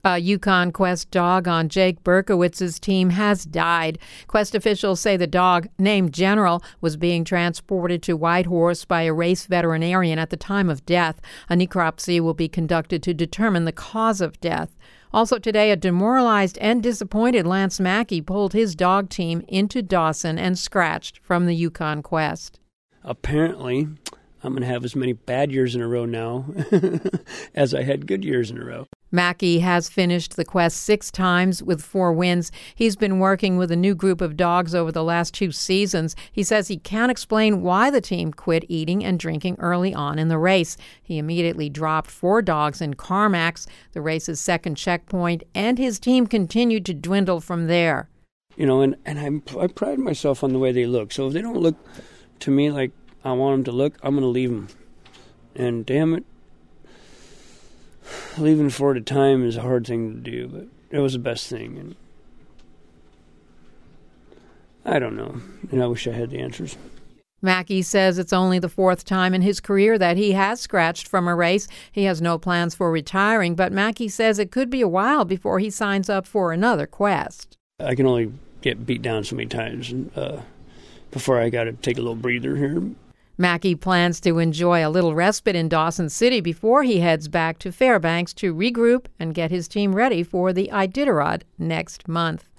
A Yukon Quest dog on Jake Berkowitz's team has died. Quest officials say the dog, named General, was being transported to Whitehorse by a race veterinarian at the time of death. A necropsy will be conducted to determine the cause of death. Also today, a demoralized and disappointed Lance Mackey pulled his dog team into Dawson and scratched from the Yukon Quest. Apparently, I'm going to have as many bad years in a row now as I had good years in a row. Mackey has finished the Quest 6 times with 4 wins. He's been working with a new group of dogs over the last 2 seasons. He says he can't explain why the team quit eating and drinking early on in the race. He immediately dropped 4 dogs in CarMax, the race's second checkpoint, and his team continued to dwindle from there. You know, and I pride myself on the way they look. So if they don't look to me like I want them to look, I'm going to leave them. And damn it, leaving 4 at a time is a hard thing to do, but it was the best thing. And I don't know. And I wish I had the answers. Mackey says it's only the 4th time in his career that he has scratched from a race. He has no plans for retiring, but Mackey says it could be a while before he signs up for another Quest. I can only get beat down so many times before I got to take a little breather here. Mackey plans to enjoy a little respite in Dawson City before he heads back to Fairbanks to regroup and get his team ready for the Iditarod next month.